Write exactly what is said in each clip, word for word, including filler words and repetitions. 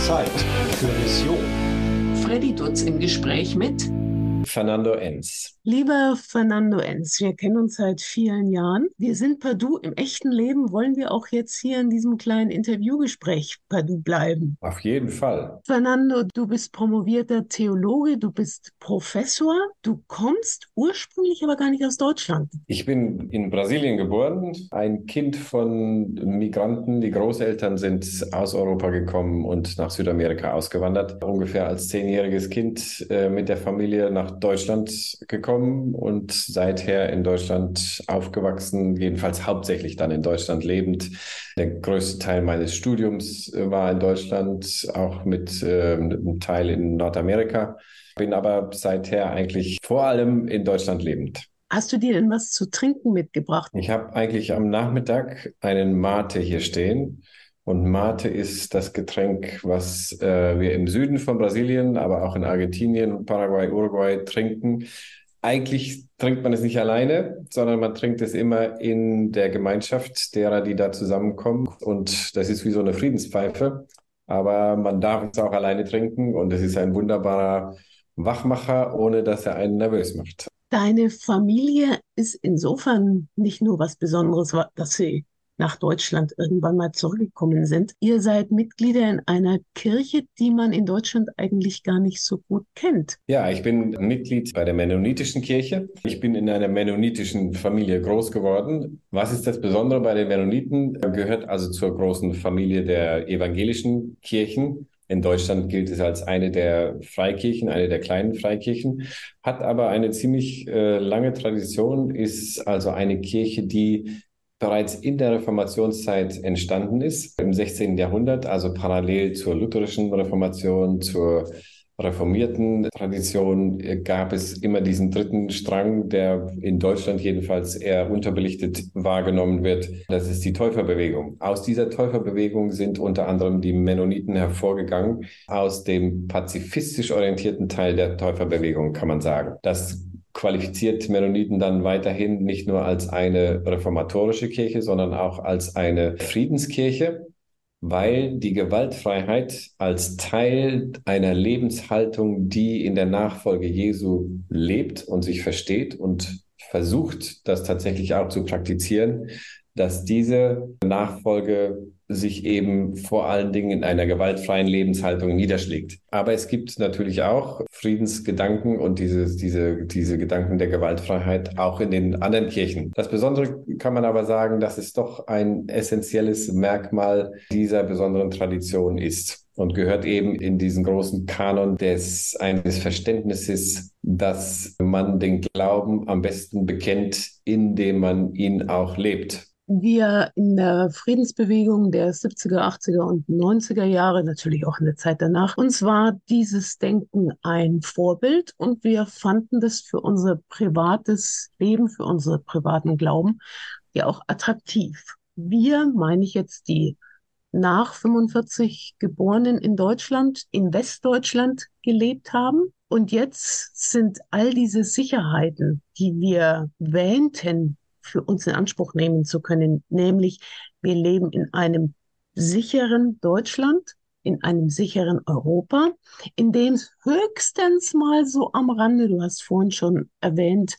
Zeit für Mission. Freddy Dutz im Gespräch mit Fernando Enz. Lieber Fernando Enz, wir kennen uns seit vielen Jahren. Wir sind per Du. Im echten Leben wollen wir auch jetzt hier in diesem kleinen Interviewgespräch per Du bleiben. Auf jeden Fall. Fernando, du bist promovierter Theologe, du bist Professor, du kommst ursprünglich aber gar nicht aus Deutschland. Ich bin in Brasilien geboren, ein Kind von Migranten. Die Großeltern sind aus Europa gekommen und nach Südamerika ausgewandert. Ungefähr als zehnjähriges Kind äh, mit der Familie nach Deutschland gekommen und seither in Deutschland aufgewachsen, jedenfalls hauptsächlich dann in Deutschland lebend. Der größte Teil meines Studiums war in Deutschland, auch mit äh, einem Teil in Nordamerika. Bin aber seither eigentlich vor allem in Deutschland lebend. Hast du dir denn was zu trinken mitgebracht? Ich habe eigentlich am Nachmittag einen Mate hier stehen. Und Mate ist das Getränk, was äh, wir im Süden von Brasilien, aber auch in Argentinien, Paraguay, Uruguay trinken. Eigentlich trinkt man es nicht alleine, sondern man trinkt es immer in der Gemeinschaft derer, die da zusammenkommen. Und das ist wie so eine Friedenspfeife. Aber man darf es auch alleine trinken und es ist ein wunderbarer Wachmacher, ohne dass er einen nervös macht. Deine Familie ist insofern nicht nur was Besonderes, dass sie nach Deutschland irgendwann mal zurückgekommen sind. Ihr seid Mitglieder in einer Kirche, die man in Deutschland eigentlich gar nicht so gut kennt. Ja, ich bin Mitglied bei der Mennonitischen Kirche. Ich bin in einer mennonitischen Familie groß geworden. Was ist das Besondere bei den Mennoniten? Gehört also zur großen Familie der evangelischen Kirchen. In Deutschland gilt es als eine der Freikirchen, eine der kleinen Freikirchen, hat aber eine ziemlich äh, lange Tradition, ist also eine Kirche, die bereits in der Reformationszeit entstanden ist, im sechzehnten Jahrhundert, also parallel zur lutherischen Reformation, zur reformierten Tradition, gab es immer diesen dritten Strang, der in Deutschland jedenfalls eher unterbelichtet wahrgenommen wird. Das ist die Täuferbewegung. Aus dieser Täuferbewegung sind unter anderem die Mennoniten hervorgegangen, aus dem pazifistisch orientierten Teil der Täuferbewegung, kann man sagen. Das qualifiziert Mennoniten dann weiterhin nicht nur als eine reformatorische Kirche, sondern auch als eine Friedenskirche, weil die Gewaltfreiheit als Teil einer Lebenshaltung, die in der Nachfolge Jesu lebt und sich versteht und versucht, das tatsächlich auch zu praktizieren, dass diese Nachfolge sich eben vor allen Dingen in einer gewaltfreien Lebenshaltung niederschlägt. Aber es gibt natürlich auch Friedensgedanken und diese, diese, diese Gedanken der Gewaltfreiheit auch in den anderen Kirchen. Das Besondere kann man aber sagen, dass es doch ein essentielles Merkmal dieser besonderen Tradition ist und gehört eben in diesen großen Kanon des, eines Verständnisses, dass man den Glauben am besten bekennt, indem man ihn auch lebt. Wir in der Friedensbewegung der siebziger, achtziger und neunziger Jahre, natürlich auch in der Zeit danach, uns war dieses Denken ein Vorbild und wir fanden das für unser privates Leben, für unsere privaten Glauben ja auch attraktiv. Wir, meine ich jetzt die nach fünfundvierzig Geborenen in Deutschland, in Westdeutschland gelebt haben. Und jetzt sind all diese Sicherheiten, die wir wähnten, für uns in Anspruch nehmen zu können, nämlich wir leben in einem sicheren Deutschland, in einem sicheren Europa, in dem es höchstens mal so am Rande, du hast vorhin schon erwähnt,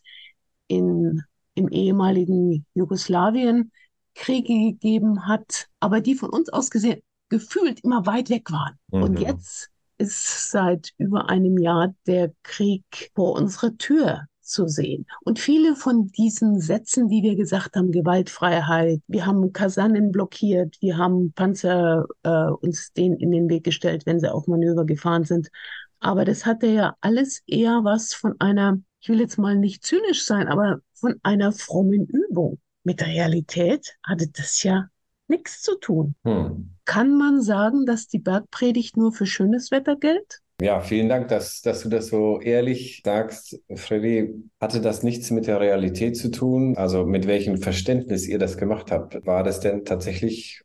in, im ehemaligen Jugoslawien Kriege gegeben hat, aber die von uns aus gesehen gefühlt immer weit weg waren. Mhm. Und jetzt ist seit über einem Jahr der Krieg vor unserer Tür zu sehen. Und viele von diesen Sätzen, die wir gesagt haben, Gewaltfreiheit, wir haben Kasernen blockiert, wir haben Panzer äh, uns denen in den Weg gestellt, wenn sie auf Manöver gefahren sind. Aber das hatte ja alles eher was von einer, ich will jetzt mal nicht zynisch sein, aber von einer frommen Übung. Mit der Realität hatte das ja nichts zu tun. Hm. Kann man sagen, dass die Bergpredigt nur für schönes Wetter gilt? Ja, vielen Dank, dass, dass du das so ehrlich sagst, Freddy. Hatte das nichts mit der Realität zu tun? Also mit welchem Verständnis ihr das gemacht habt? War das denn tatsächlich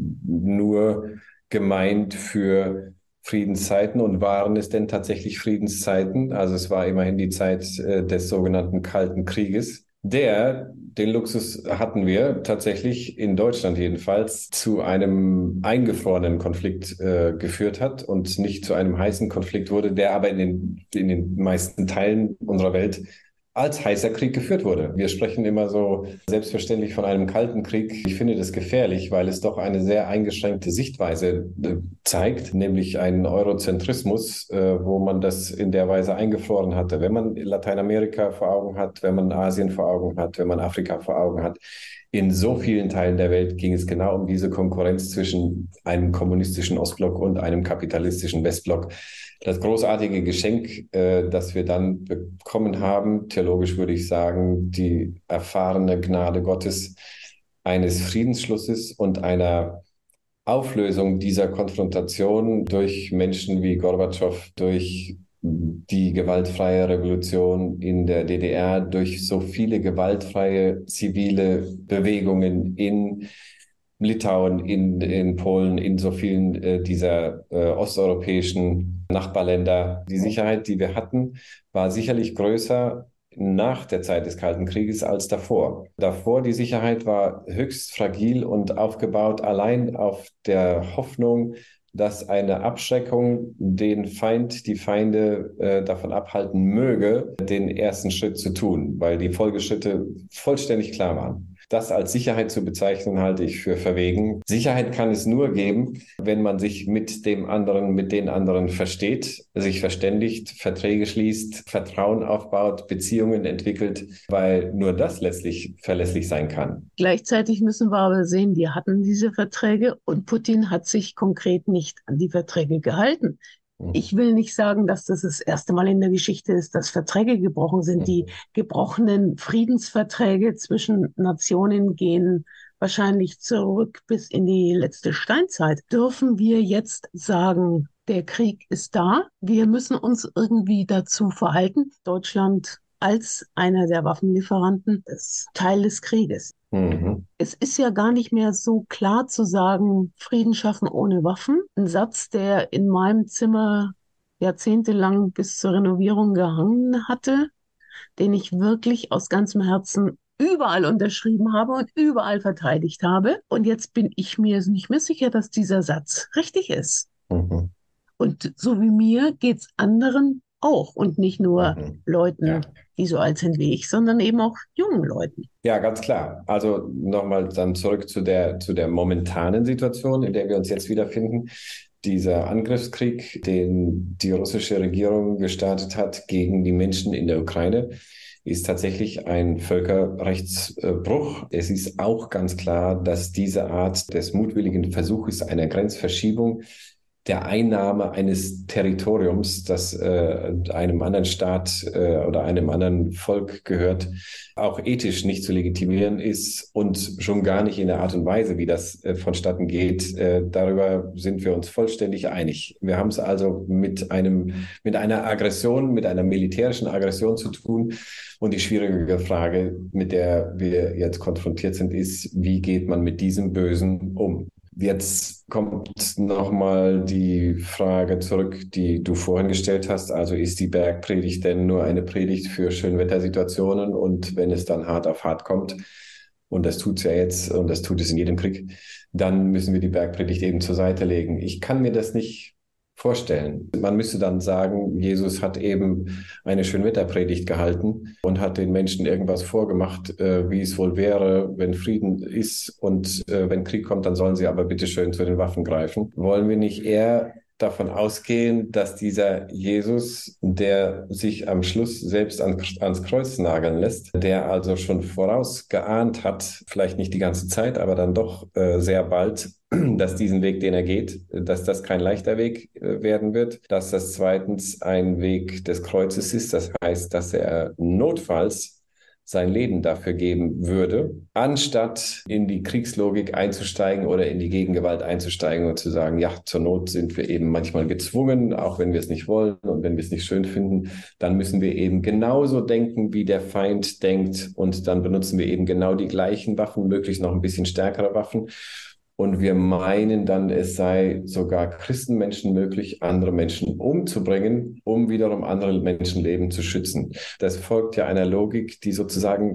nur gemeint für Friedenszeiten und waren es denn tatsächlich Friedenszeiten? Also es war immerhin die Zeit äh, des sogenannten Kalten Krieges, der, den Luxus hatten wir tatsächlich in Deutschland jedenfalls, zu einem eingefrorenen Konflikt äh, geführt hat und nicht zu einem heißen Konflikt wurde, der aber in den, in den meisten Teilen unserer Welt als heißer Krieg geführt wurde. Wir sprechen immer so selbstverständlich von einem kalten Krieg. Ich finde das gefährlich, weil es doch eine sehr eingeschränkte Sichtweise äh, zeigt, nämlich einen Eurozentrismus, äh, wo man das in der Weise eingefroren hatte. Wenn man Lateinamerika vor Augen hat, wenn man Asien vor Augen hat, wenn man Afrika vor Augen hat, in so vielen Teilen der Welt ging es genau um diese Konkurrenz zwischen einem kommunistischen Ostblock und einem kapitalistischen Westblock. Das großartige Geschenk, äh, das wir dann bekommen haben, theologisch würde ich sagen, die erfahrene Gnade Gottes eines Friedensschlusses und einer Auflösung dieser Konfrontation durch Menschen wie Gorbatschow, durch die gewaltfreie Revolution in der D D R, durch so viele gewaltfreie zivile Bewegungen in Litauen, in, in Polen, in so vielen äh, dieser äh, osteuropäischen Nachbarländer. Die Sicherheit, die wir hatten, war sicherlich größer nach der Zeit des Kalten Krieges als davor. Davor die Sicherheit war höchst fragil und aufgebaut allein auf der Hoffnung, dass eine Abschreckung den Feind, die Feinde äh, davon abhalten möge, den ersten Schritt zu tun, weil die Folgeschritte vollständig klar waren. Das als Sicherheit zu bezeichnen, halte ich für verwegen. Sicherheit kann es nur geben, wenn man sich mit dem anderen, mit den anderen versteht, sich verständigt, Verträge schließt, Vertrauen aufbaut, Beziehungen entwickelt, weil nur das letztlich verlässlich sein kann. Gleichzeitig müssen wir aber sehen, die hatten diese Verträge und Putin hat sich konkret nicht an die Verträge gehalten. Ich will nicht sagen, dass das das erste Mal in der Geschichte ist, dass Verträge gebrochen sind. Die gebrochenen Friedensverträge zwischen Nationen gehen wahrscheinlich zurück bis in die letzte Steinzeit. Dürfen wir jetzt sagen, der Krieg ist da, wir müssen uns irgendwie dazu verhalten? Deutschland als einer der Waffenlieferanten ist Teil des Krieges. Mhm. Es ist ja gar nicht mehr so klar zu sagen, Frieden schaffen ohne Waffen. Ein Satz, der in meinem Zimmer jahrzehntelang bis zur Renovierung gehangen hatte, den ich wirklich aus ganzem Herzen überall unterschrieben habe und überall verteidigt habe. Und jetzt bin ich mir nicht mehr sicher, dass dieser Satz richtig ist. Mhm. Und so wie mir geht's anderen auch und nicht nur Mhm. Leuten, Ja. die so alt sind wie ich, sondern eben auch jungen Leuten. Ja, ganz klar. Also nochmal dann zurück zu der, zu der momentanen Situation, in der wir uns jetzt wiederfinden. Dieser Angriffskrieg, den die russische Regierung gestartet hat gegen die Menschen in der Ukraine, ist tatsächlich ein Völkerrechtsbruch. Es ist auch ganz klar, dass diese Art des mutwilligen Versuches einer Grenzverschiebung, der Einnahme eines Territoriums, das äh, einem anderen Staat äh, oder einem anderen Volk gehört, auch ethisch nicht zu legitimieren ist und schon gar nicht in der Art und Weise, wie das äh, vonstatten geht. Äh, darüber sind wir uns vollständig einig. Wir haben es also mit einem, mit einer Aggression, mit einer militärischen Aggression zu tun. Und die schwierige Frage, mit der wir jetzt konfrontiert sind, ist, wie geht man mit diesem Bösen um? Jetzt kommt nochmal die Frage zurück, die du vorhin gestellt hast. Also ist die Bergpredigt denn nur eine Predigt für Schönwettersituationen und wenn es dann hart auf hart kommt, und das tut es ja jetzt und das tut es in jedem Krieg, dann müssen wir die Bergpredigt eben zur Seite legen. Ich kann mir das nicht vorstellen. Man müsste dann sagen, Jesus hat eben eine Schönwetterpredigt gehalten und hat den Menschen irgendwas vorgemacht, äh, wie es wohl wäre, wenn Frieden ist und äh, wenn Krieg kommt, dann sollen sie aber bitte schön zu den Waffen greifen. Wollen wir nicht eher davon ausgehen, dass dieser Jesus, der sich am Schluss selbst an, ans Kreuz nageln lässt, der also schon vorausgeahnt hat, vielleicht nicht die ganze Zeit, aber dann doch äh, sehr bald, dass diesen Weg, den er geht, dass das kein leichter Weg äh, werden wird, dass das zweitens ein Weg des Kreuzes ist, das heißt, dass er notfalls sein Leben dafür geben würde, anstatt in die Kriegslogik einzusteigen oder in die Gegengewalt einzusteigen und zu sagen, ja, zur Not sind wir eben manchmal gezwungen, auch wenn wir es nicht wollen und wenn wir es nicht schön finden, dann müssen wir eben genauso denken, wie der Feind denkt und dann benutzen wir eben genau die gleichen Waffen, möglichst noch ein bisschen stärkere Waffen. Und wir meinen dann, es sei sogar Christenmenschen möglich, andere Menschen umzubringen, um wiederum andere Menschenleben zu schützen. Das folgt ja einer Logik, die sozusagen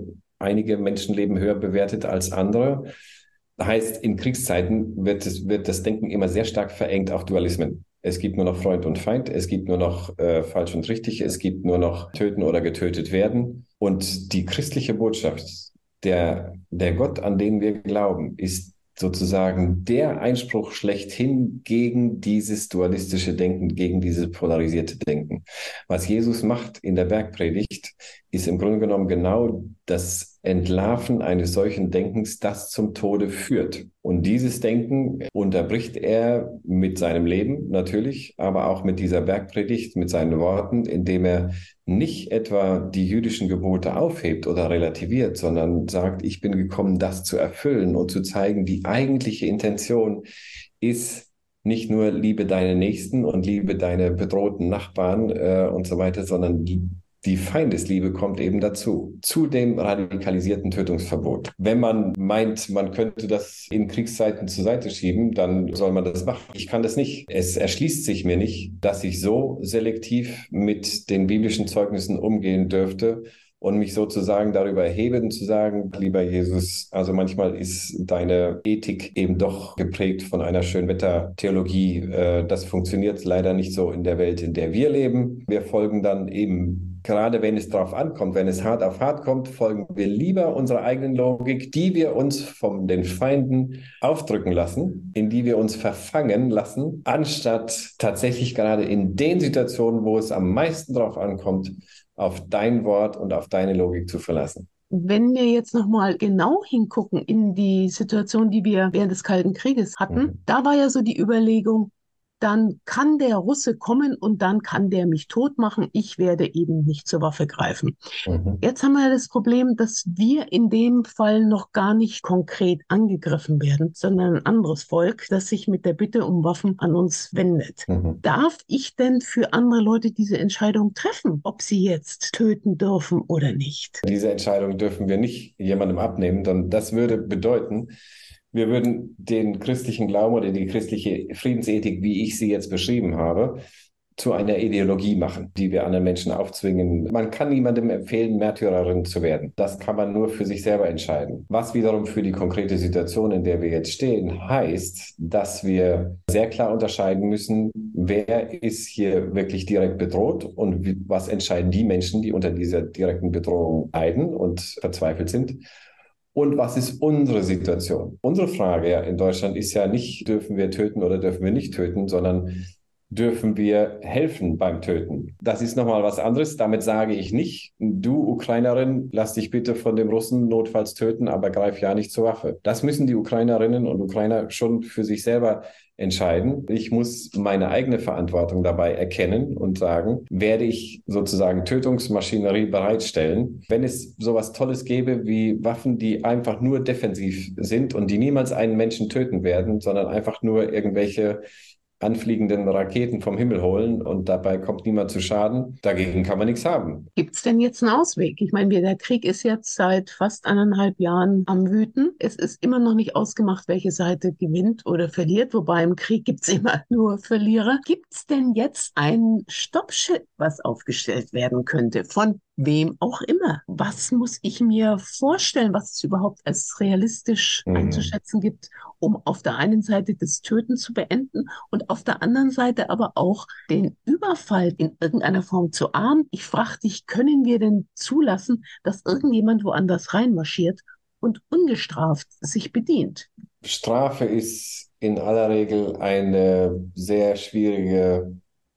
einige Menschenleben höher bewertet als andere. Heißt, in Kriegszeiten wird, es, wird das Denken immer sehr stark verengt auf Dualismen. Es gibt nur noch Freund und Feind, es gibt nur noch äh, falsch und richtig, es gibt nur noch töten oder getötet werden. Und die christliche Botschaft, der, der Gott, an den wir glauben, ist sozusagen der Einspruch schlechthin gegen dieses dualistische Denken, gegen dieses polarisierte Denken. Was Jesus macht in der Bergpredigt, ist im Grunde genommen genau das Entlarven eines solchen Denkens, das zum Tode führt. Und dieses Denken unterbricht er mit seinem Leben natürlich, aber auch mit dieser Bergpredigt, mit seinen Worten, indem er nicht etwa die jüdischen Gebote aufhebt oder relativiert, sondern sagt, ich bin gekommen, das zu erfüllen und zu zeigen, die eigentliche Intention ist nicht nur liebe deine Nächsten und liebe deine bedrohten Nachbarn äh, und so weiter, sondern die Die Feindesliebe kommt eben dazu, zu dem radikalisierten Tötungsverbot. Wenn man meint, man könnte das in Kriegszeiten zur Seite schieben, dann soll man das machen. Ich kann das nicht. Es erschließt sich mir nicht, dass ich so selektiv mit den biblischen Zeugnissen umgehen dürfte und mich sozusagen darüber erhebe und zu sagen, lieber Jesus, also manchmal ist deine Ethik eben doch geprägt von einer Schönwettertheologie. Das funktioniert leider nicht so in der Welt, in der wir leben. Wir folgen dann eben, gerade wenn es drauf ankommt, wenn es hart auf hart kommt, folgen wir lieber unserer eigenen Logik, die wir uns von den Feinden aufdrücken lassen, in die wir uns verfangen lassen, anstatt tatsächlich gerade in den Situationen, wo es am meisten drauf ankommt, auf dein Wort und auf deine Logik zu verlassen. Wenn wir jetzt nochmal genau hingucken in die Situation, die wir während des Kalten Krieges hatten, mhm. da war ja so die Überlegung, dann kann der Russe kommen und dann kann der mich tot machen. Ich werde eben nicht zur Waffe greifen. Mhm. Jetzt haben wir das Problem, dass wir in dem Fall noch gar nicht konkret angegriffen werden, sondern ein anderes Volk, das sich mit der Bitte um Waffen an uns wendet. Mhm. Darf ich denn für andere Leute diese Entscheidung treffen, ob sie jetzt töten dürfen oder nicht? Diese Entscheidung dürfen wir nicht jemandem abnehmen, denn das würde bedeuten, wir würden den christlichen Glauben oder die christliche Friedensethik, wie ich sie jetzt beschrieben habe, zu einer Ideologie machen, die wir anderen Menschen aufzwingen. Man kann niemandem empfehlen, Märtyrerin zu werden. Das kann man nur für sich selber entscheiden. Was wiederum für die konkrete Situation, in der wir jetzt stehen, heißt, dass wir sehr klar unterscheiden müssen, wer ist hier wirklich direkt bedroht und was entscheiden die Menschen, die unter dieser direkten Bedrohung leiden und verzweifelt sind. Und was ist unsere Situation? Unsere Frage ja in Deutschland ist ja nicht, dürfen wir töten oder dürfen wir nicht töten, sondern dürfen wir helfen beim Töten? Das ist nochmal was anderes. Damit sage ich nicht, du Ukrainerin, lass dich bitte von dem Russen notfalls töten, aber greif ja nicht zur Waffe. Das müssen die Ukrainerinnen und Ukrainer schon für sich selber entscheiden. Ich muss meine eigene Verantwortung dabei erkennen und sagen, werde ich sozusagen Tötungsmaschinerie bereitstellen, wenn es sowas Tolles gäbe wie Waffen, die einfach nur defensiv sind und die niemals einen Menschen töten werden, sondern einfach nur irgendwelche anfliegenden Raketen vom Himmel holen und dabei kommt niemand zu Schaden. Dagegen kann man nichts haben. Gibt es denn jetzt einen Ausweg? Ich meine, der Krieg ist jetzt seit fast eineinhalb Jahren am Wüten. Es ist immer noch nicht ausgemacht, welche Seite gewinnt oder verliert, wobei im Krieg gibt es immer nur Verlierer. Gibt es denn jetzt ein Stoppschild, was aufgestellt werden könnte? Von wem auch immer. Was muss ich mir vorstellen, was es überhaupt als realistisch mhm. einzuschätzen gibt, um auf der einen Seite das Töten zu beenden und auf der anderen Seite aber auch den Überfall in irgendeiner Form zu ahnden? Ich frage dich, können wir denn zulassen, dass irgendjemand woanders reinmarschiert und ungestraft sich bedient? Strafe ist in aller Regel eine sehr schwierige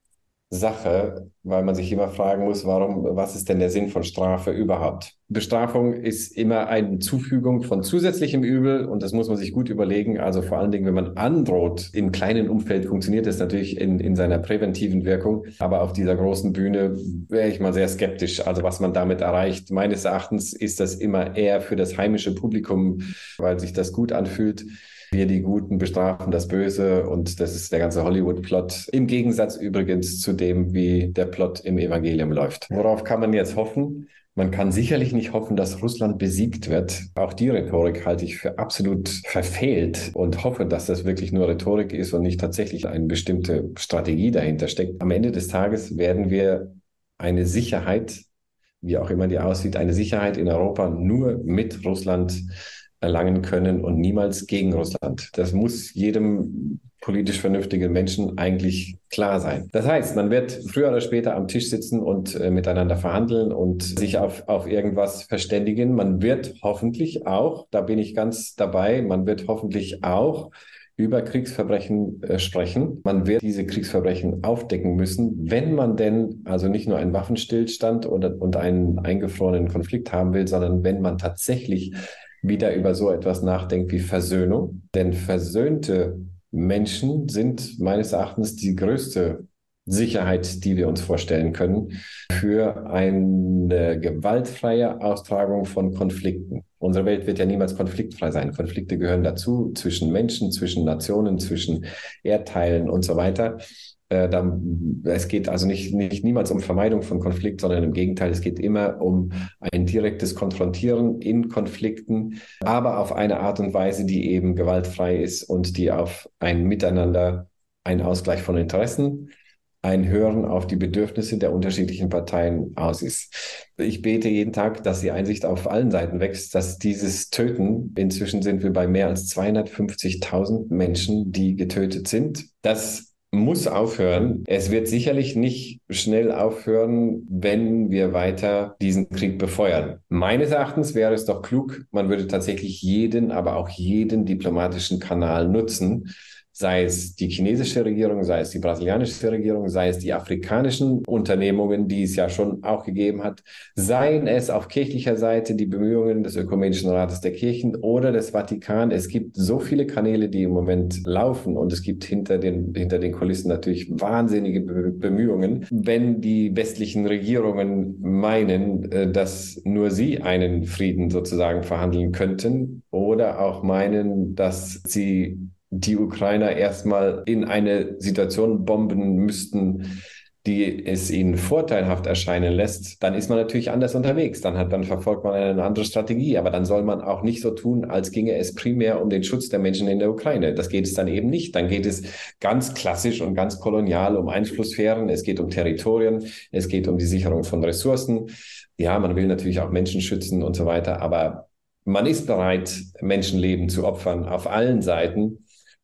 Sache, weil man sich immer fragen muss, warum, was ist denn der Sinn von Strafe überhaupt? Bestrafung ist immer eine Zufügung von zusätzlichem Übel und das muss man sich gut überlegen. Also vor allen Dingen, wenn man androht, im kleinen Umfeld funktioniert das natürlich in, in seiner präventiven Wirkung, aber auf dieser großen Bühne wäre ich mal sehr skeptisch. Also was man damit erreicht, meines Erachtens ist das immer eher für das heimische Publikum, weil sich das gut anfühlt. Wir, die Guten, bestrafen das Böse und das ist der ganze Hollywood-Plot. Im Gegensatz übrigens zu dem, wie der Plot im Evangelium läuft. Worauf kann man jetzt hoffen? Man kann sicherlich nicht hoffen, dass Russland besiegt wird. Auch die Rhetorik halte ich für absolut verfehlt und hoffe, dass das wirklich nur Rhetorik ist und nicht tatsächlich eine bestimmte Strategie dahinter steckt. Am Ende des Tages werden wir eine Sicherheit wie auch immer die aussieht, eine Sicherheit in Europa nur mit Russland erlangen können und niemals gegen Russland. Das muss jedem politisch vernünftigen Menschen eigentlich klar sein. Das heißt, man wird früher oder später am Tisch sitzen und äh, miteinander verhandeln und sich auf, auf irgendwas verständigen. Man wird hoffentlich auch, da bin ich ganz dabei, man wird hoffentlich auch über Kriegsverbrechen äh, sprechen. Man wird diese Kriegsverbrechen aufdecken müssen, wenn man denn also nicht nur einen Waffenstillstand oder, und einen eingefrorenen Konflikt haben will, sondern wenn man tatsächlich wieder über so etwas nachdenkt wie Versöhnung. Denn versöhnte Menschen sind meines Erachtens die größte Sicherheit, die wir uns vorstellen können für eine gewaltfreie Austragung von Konflikten. Unsere Welt wird ja niemals konfliktfrei sein. Konflikte gehören dazu, zwischen Menschen, zwischen Nationen, zwischen Erdteilen und so weiter. Äh, dann, es geht also nicht, nicht niemals um Vermeidung von Konflikt, sondern im Gegenteil, es geht immer um ein direktes Konfrontieren in Konflikten, aber auf eine Art und Weise, die eben gewaltfrei ist und die auf ein Miteinander, ein Ausgleich von Interessen, ein Hören auf die Bedürfnisse der unterschiedlichen Parteien aus ist. Ich bete jeden Tag, dass die Einsicht auf allen Seiten wächst, dass dieses Töten, inzwischen sind wir bei mehr als zweihundertfünfzigtausend Menschen, die getötet sind, das muss aufhören. Es wird sicherlich nicht schnell aufhören, wenn wir weiter diesen Krieg befeuern. Meines Erachtens wäre es doch klug, man würde tatsächlich jeden, aber auch jeden diplomatischen Kanal nutzen, sei es die chinesische Regierung, sei es die brasilianische Regierung, sei es die afrikanischen Unternehmungen, die es ja schon auch gegeben hat, seien es auf kirchlicher Seite die Bemühungen des Ökumenischen Rates der Kirchen oder des Vatikan. Es gibt so viele Kanäle, die im Moment laufen und es gibt hinter den, hinter den Kulissen natürlich wahnsinnige Bemühungen. Wenn die westlichen Regierungen meinen, dass nur sie einen Frieden sozusagen verhandeln könnten oder auch meinen, dass sie die Ukrainer erstmal in eine Situation bomben müssten, die es ihnen vorteilhaft erscheinen lässt, dann ist man natürlich anders unterwegs. Dann hat, dann verfolgt man eine andere Strategie. Aber dann soll man auch nicht so tun, als ginge es primär um den Schutz der Menschen in der Ukraine. Das geht es dann eben nicht. Dann geht es ganz klassisch und ganz kolonial um Einflusssphären. Es geht um Territorien. Es geht um die Sicherung von Ressourcen. Ja, man will natürlich auch Menschen schützen und so weiter. Aber man ist bereit, Menschenleben zu opfern auf allen Seiten,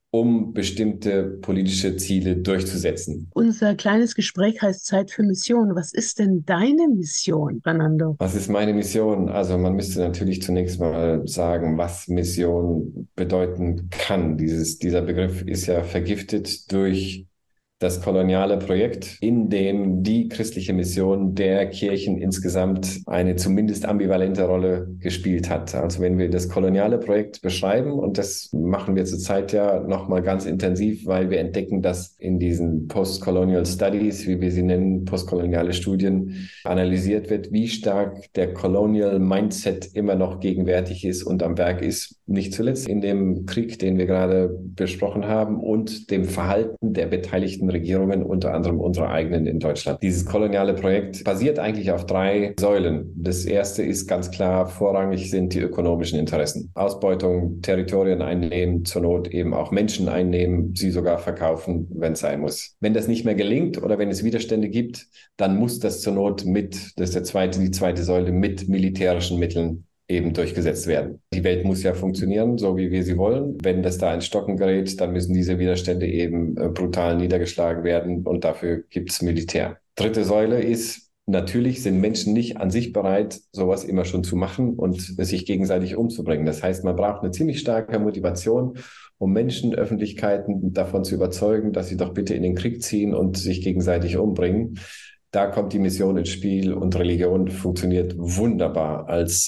um bestimmte politische Ziele durchzusetzen. Unser kleines Gespräch heißt Zeit für Mission. Was ist denn deine Mission, Fernando? Was ist meine Mission? Also man müsste natürlich zunächst mal sagen, was Mission bedeuten kann. Dieses, dieser Begriff ist ja vergiftet durch das koloniale Projekt, in dem die christliche Mission der Kirchen insgesamt eine zumindest ambivalente Rolle gespielt hat. Also wenn wir das koloniale Projekt beschreiben, und das machen wir zurzeit ja nochmal ganz intensiv, weil wir entdecken, dass in diesen Post-Colonial Studies, wie wir sie nennen, postkoloniale Studien, analysiert wird, wie stark der Colonial Mindset immer noch gegenwärtig ist und am Werk ist, nicht zuletzt in dem Krieg, den wir gerade besprochen haben, und dem Verhalten der beteiligten Regierungen, unter anderem unserer eigenen in Deutschland. Dieses koloniale Projekt basiert eigentlich auf drei Säulen. Das erste ist ganz klar, vorrangig sind die ökonomischen Interessen. Ausbeutung, Territorien einnehmen, zur Not eben auch Menschen einnehmen, sie sogar verkaufen, wenn es sein muss. Wenn das nicht mehr gelingt oder wenn es Widerstände gibt, dann muss das zur Not mit, das ist der zweite, die zweite Säule, mit militärischen Mitteln eben durchgesetzt werden. Die Welt muss ja funktionieren, so wie wir sie wollen. Wenn das da ins Stocken gerät, dann müssen diese Widerstände eben äh, brutal niedergeschlagen werden und dafür gibt es Militär. Dritte Säule ist, natürlich sind Menschen nicht an sich bereit, sowas immer schon zu machen und sich gegenseitig umzubringen. Das heißt, man braucht eine ziemlich starke Motivation, um Menschen, Öffentlichkeiten davon zu überzeugen, dass sie doch bitte in den Krieg ziehen und sich gegenseitig umbringen. Da kommt die Mission ins Spiel und Religion funktioniert wunderbar als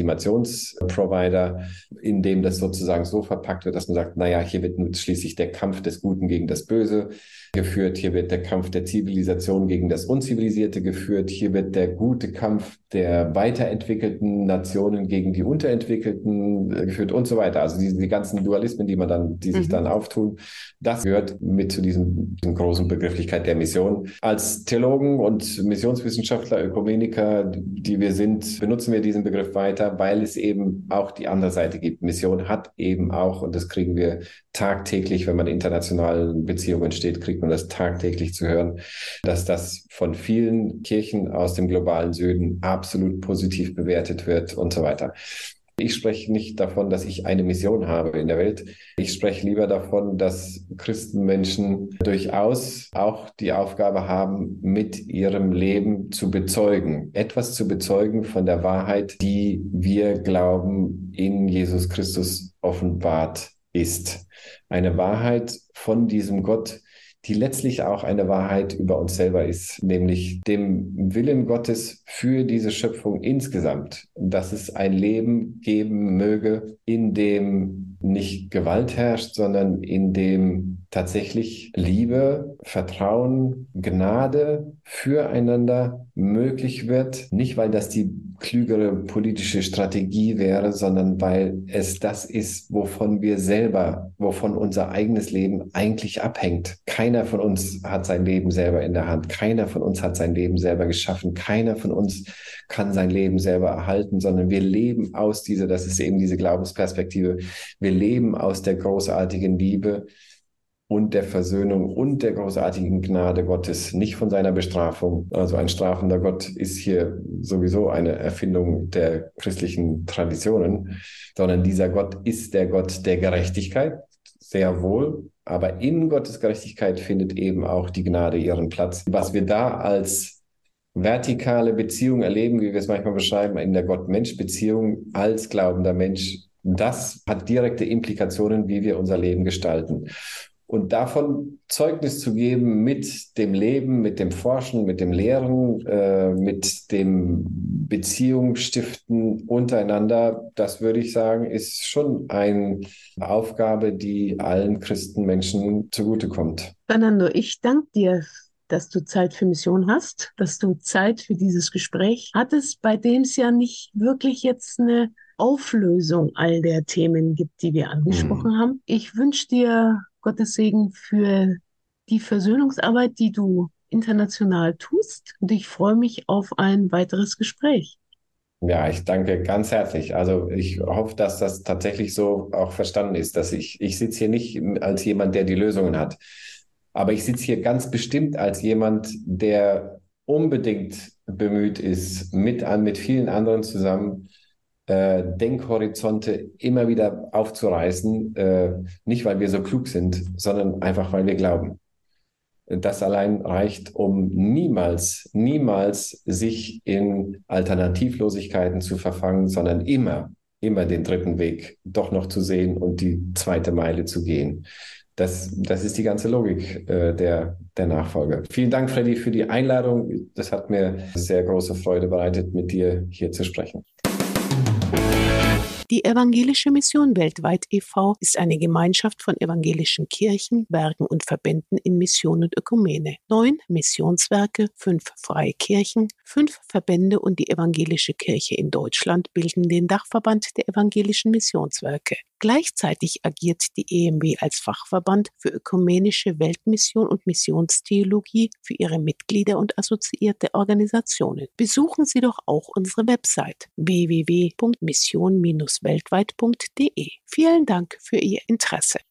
Legitimationsprovider, indem das sozusagen so verpackt wird, dass man sagt, naja, hier wird schließlich der Kampf des Guten gegen das Böse geführt, hier wird der Kampf der Zivilisation gegen das Unzivilisierte geführt, hier wird der gute Kampf der weiterentwickelten Nationen gegen die unterentwickelten geführt und so weiter. Also diese die ganzen Dualismen, die man dann, die sich mhm. dann auftun, das gehört mit zu diesem, diesem großen Begrifflichkeit der Mission. Als Theologen und und Missionswissenschaftler, Ökumeniker, die wir sind, benutzen wir diesen Begriff weiter, weil es eben auch die andere Seite gibt. Mission hat eben auch, und das kriegen wir tagtäglich, wenn man in internationalen Beziehungen steht, kriegt man das tagtäglich zu hören, dass das von vielen Kirchen aus dem globalen Süden absolut positiv bewertet wird und so weiter. Ich spreche nicht davon, dass ich eine Mission habe in der Welt. Ich spreche lieber davon, dass Christenmenschen durchaus auch die Aufgabe haben, mit ihrem Leben zu bezeugen, etwas zu bezeugen von der Wahrheit, die wir glauben, in Jesus Christus offenbart ist. Eine Wahrheit von diesem Gott, die letztlich auch eine Wahrheit über uns selber ist, nämlich dem Willen Gottes für diese Schöpfung insgesamt, dass es ein Leben geben möge, in dem nicht Gewalt herrscht, sondern in dem tatsächlich Liebe, Vertrauen, Gnade füreinander möglich wird. Nicht, weil das die klügere politische Strategie wäre, sondern weil es das ist, wovon wir selber, wovon unser eigenes Leben eigentlich abhängt. Keiner von uns hat sein Leben selber in der Hand. Keiner von uns hat sein Leben selber geschaffen. Keiner von uns kann sein Leben selber erhalten, sondern wir leben aus dieser, das ist eben diese Glaubensperspektive, wir leben aus der großartigen Liebe und der Versöhnung und der großartigen Gnade Gottes, nicht von seiner Bestrafung. Also ein strafender Gott ist hier sowieso eine Erfindung der christlichen Traditionen, sondern dieser Gott ist der Gott der Gerechtigkeit, sehr wohl, aber in Gottes Gerechtigkeit findet eben auch die Gnade ihren Platz. Was wir da als vertikale Beziehung erleben, wie wir es manchmal beschreiben, in der Gott-Mensch-Beziehung als glaubender Mensch, das hat direkte Implikationen, wie wir unser Leben gestalten. Und davon Zeugnis zu geben mit dem Leben, mit dem Forschen, mit dem Lehren, äh, mit dem Beziehungsstiften untereinander, das würde ich sagen, ist schon eine Aufgabe, die allen Christenmenschen zugutekommt. Fernando, ich danke dir, dass du Zeit für Mission hast, dass du Zeit für dieses Gespräch hattest, bei dem es ja nicht wirklich jetzt eine Auflösung all der Themen gibt, die wir angesprochen hm. haben. Ich wünsche dir Gottes Segen für die Versöhnungsarbeit, die du international tust. Und ich freue mich auf ein weiteres Gespräch. Ja, ich danke ganz herzlich. Also ich hoffe, dass das tatsächlich so auch verstanden ist, dass ich, ich sitze hier nicht als jemand, der die Lösungen hat. Aber ich sitze hier ganz bestimmt als jemand, der unbedingt bemüht ist, mit, mit vielen anderen zusammen, Äh, Denkhorizonte immer wieder aufzureißen, äh, nicht weil wir so klug sind, sondern einfach weil wir glauben. Das allein reicht, um niemals, niemals sich in Alternativlosigkeiten zu verfangen, sondern immer, immer den dritten Weg doch noch zu sehen und die zweite Meile zu gehen. Das, das ist die ganze Logik äh, der, der Nachfolge. Vielen Dank, Freddy, für die Einladung. Das hat mir sehr große Freude bereitet, mit dir hier zu sprechen. Die Evangelische Mission Weltweit e V ist eine Gemeinschaft von evangelischen Kirchen, Werken und Verbänden in Mission und Ökumene. Neun Missionswerke, fünf freie Kirchen, fünf Verbände und die Evangelische Kirche in Deutschland bilden den Dachverband der evangelischen Missionswerke. Gleichzeitig agiert die E M W als Fachverband für ökumenische Weltmission und Missionstheologie für ihre Mitglieder und assoziierte Organisationen. Besuchen Sie doch auch unsere Website w w w punkt mission Bindestrich weltweit punkt de. Vielen Dank für Ihr Interesse.